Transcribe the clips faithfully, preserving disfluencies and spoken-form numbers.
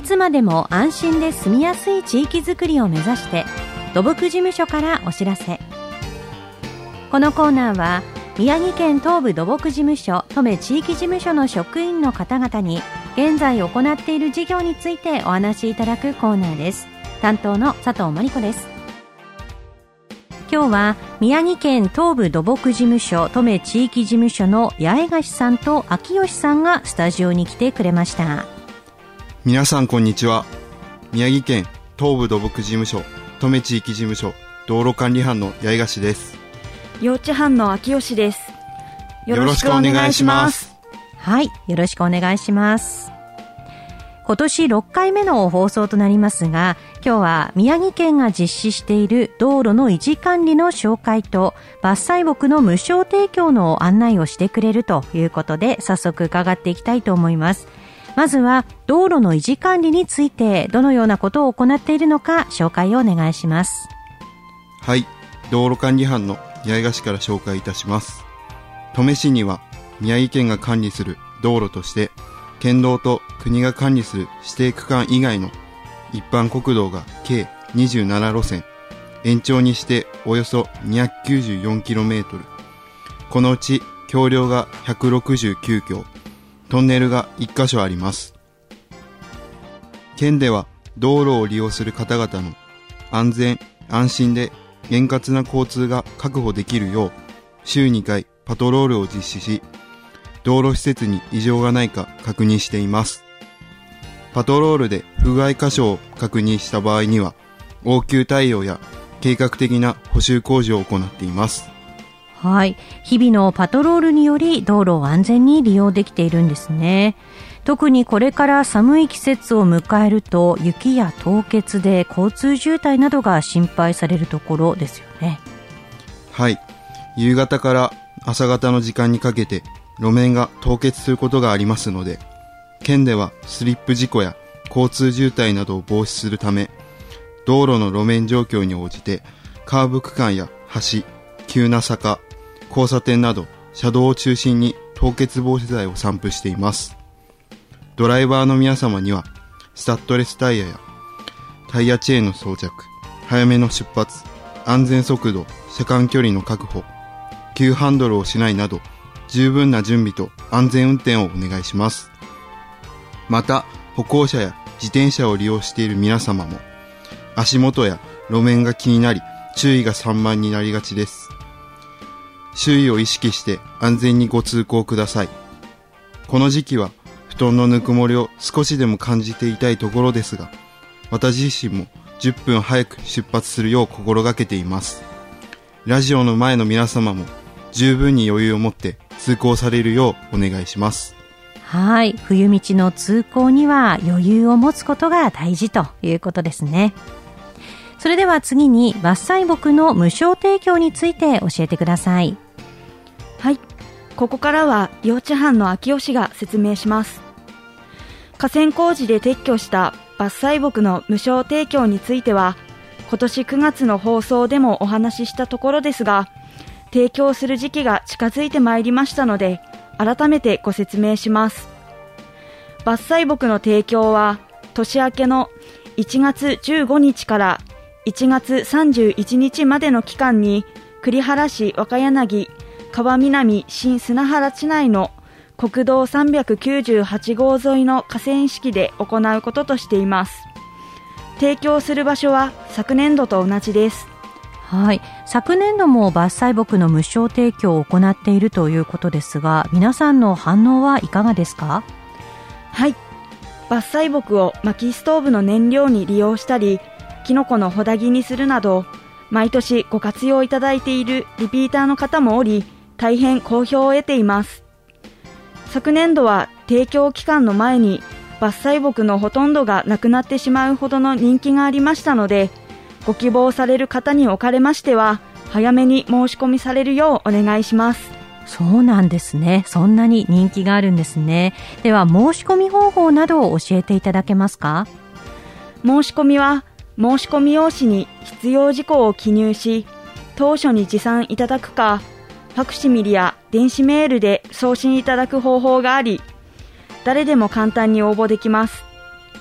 つまでも安心で住みやすい地域づくりを目指して土木事務所からお知らせ。このコーナーは宮城県東部土木事務所登米地域事務所の職員の方々に現在行っている事業についてお話しいただくコーナーです。担当の佐藤真理子です。今日は宮城県東部土木事務所登米地域事務所の八重樫さんと秋吉さんがスタジオに来てくれました。 皆さんこんにちは。宮城県東部土木事務所登米地域事務所道路管理班の八重樫です。 幼稚班の秋吉です。 よろしくお願いします。 はい、よろしくお願いします。今年ろっかいめの放送となりますが、今日は宮城県が実施している道路の維持管理の紹介と伐採木の無償提供の案内をしてくれるということで、早速伺っていきたいと思います。まずは道路の維持管理についてどのようなことを行っているのか紹介をお願いします。 はい、道路管理班の八重樫から紹介いたします。登米市には宮城県が管理する道路として県道と国が管理する指定区間以外の一般国道が計にじゅうななろせん、延長にしておよそ にひゃくきゅうじゅうよんキロメートル、このうち橋梁がひゃくろくじゅうきゅうきょう、トンネルがいっかしょあります。県では道路を利用する方々の安全安心で円滑な交通が確保できるよう週にかいパトロールを実施し、道路施設に異常がないか確認しています。パトロールで不具合箇所を確認した場合には応急対応や計画的な補修工事を行っています。 はい、日々のパトロールにより道路を安全に利用できているんですね。特にこれから寒い季節を迎えると雪や凍結で交通渋滞などが心配されるところですよね。 はい、夕方から朝方の時間にかけて路面が凍結することがありますので、県ではスリップ事故や交通渋滞などを防止するため、道路の路面状況に応じてカーブ区間や橋、急な坂、交差点など車道を中心に凍結防止剤を散布しています。ドライバーの皆様にはスタッドレスタイヤやタイヤチェーンの装着、早めの出発、安全速度、車間距離の確保、急ハンドルをしないなど十分な準備と安全運転をお願いします。また歩行者や自転車を利用している皆様も足元や路面が気になり注意が散漫になりがちです。周囲を意識して安全にご通行ください。この時期は布団のぬくもりを少しでも感じていたいところですが、私自身もじゅっぷん早く出発するよう心がけています。ラジオの前の皆様も十分に余裕を持って通行されるようお願いします。 はい、冬道の通行には余裕を持つことが大事ということですね。それでは次に伐採木の無償提供について教えてください。 はい、ここからは幼稚班の秋吉が説明します。河川工事で撤去した伐採木の無償提供については今年くがつの放送でもお話ししたところですが、提供する時期が近づいてまいりましたので改めてご説明します。伐採木の提供は年明けのいちがつじゅうごにちからいちがつさんじゅういちにちまでの期間に栗原市若柳川南新砂原地内の国道さんびゃくきゅうじゅうはちごう沿いの河川敷で行うこととしています。提供する場所は昨年度と同じです。 はい、昨年度も伐採木の無償提供を行っているということですが、皆さんの反応はいかがですか？ はい、伐採木を薪ストーブの燃料に利用したり、キノコのほだ木にするなど毎年ご活用いただいているリピーターの方もおり、大変好評を得ています。昨年度は提供期間の前に伐採木のほとんどがなくなってしまうほどの人気がありましたので、ご希望される方におかれましては早めに申し込みされるようお願いします。 そうなんですね。そんなに人気があるんですね。では申し込み方法などを教えていただけますか？ 申し込みは申し込み用紙に必要事項を記入し、当初に持参いただくか、ファクシミリや電子メールで送信いただく方法があり、誰でも簡単に応募できます。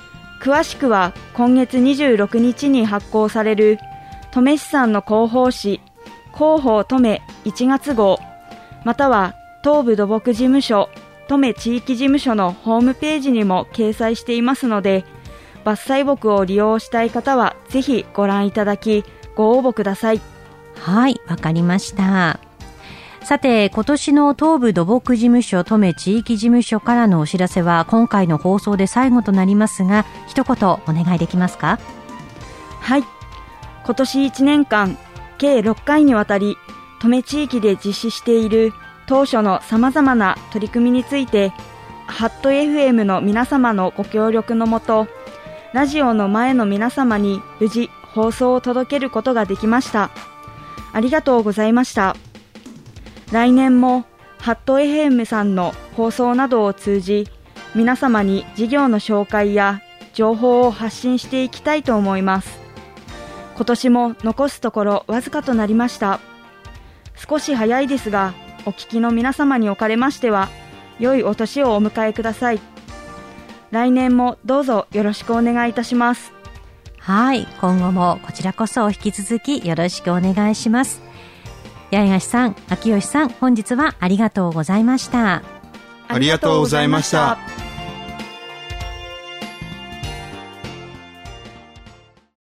詳しくは今月にじゅうろくにちに発行される登米市さんの広報誌広報登米いちがつ号、または東部土木事務所登米地域事務所のホームページにも掲載していますので、伐採木を利用したい方はぜひご覧いただきご応募ください。 はい、わかりました。さて、今年の東部土木事務所登米地域事務所からのお知らせは今回の放送で最後となりますが、一言お願いできますか？ はい、今年いちねんかん計ろっかいにわたり登米地域で実施している当初のさまざまな取り組みについて、ハット エフエム の皆様のご協力のもと、ラジオの前の皆様に無事放送を届けることができました。ありがとうございました。来年もハット エフエム さんの放送などを通じ、皆様に事業の紹介や情報を発信していきたいと思います。今年も残すところわずかとなりました。少し早いですが、お聞きの皆様におかれましては、良いお年をお迎えください。来年もどうぞよろしくお願いいたします。 はい、今後もこちらこそ引き続きよろしくお願いします。八重樫さん、秋吉さん、本日はありがとうございました。 ありがとうございました。